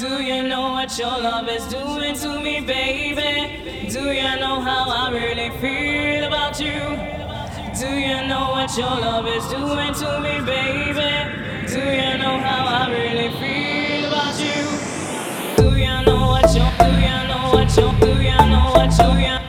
Do you know what your love is doing to me, baby? Do you know how I really feel about you? Do you know what your love is doing to me, baby? Do you know how I really feel about you? Do you know what you do you know what you do you know what you